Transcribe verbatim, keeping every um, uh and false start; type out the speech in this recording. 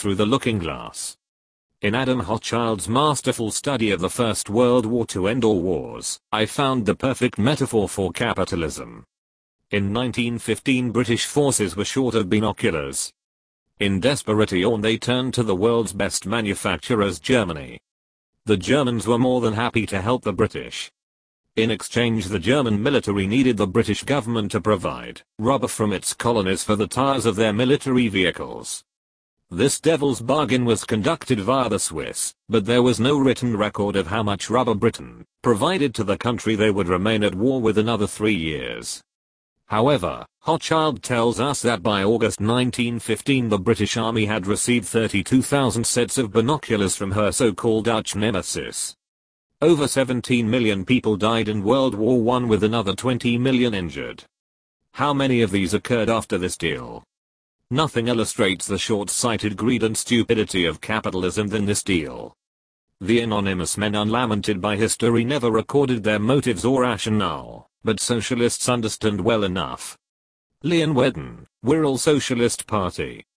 through the looking glass. In Adam Hochschild's masterful study of the First World War to end all wars, I found the perfect metaphor for capitalism. In nineteen fifteen, British forces were short of binoculars. In desperation they turned to the world's best manufacturers, Germany. The Germans were more than happy to help the British. In exchange, the German military needed the British government to provide rubber from its colonies for the tires of their military vehicles. This devil's bargain was conducted via the Swiss, but there was no written record of how much rubber Britain provided to the country they would remain at war with another three years. However, Hochschild tells us that by August nineteen fifteen the British Army had received thirty-two thousand sets of binoculars from her so-called Dutch nemesis. Over seventeen million people died in World War One with another twenty million injured. How many of these occurred after this deal? Nothing illustrates the short-sighted greed and stupidity of capitalism than this deal. The anonymous men unlamented by history never recorded their motives or rationale, but socialists understand well enough. Leon Wedden, Wirral Socialist Party.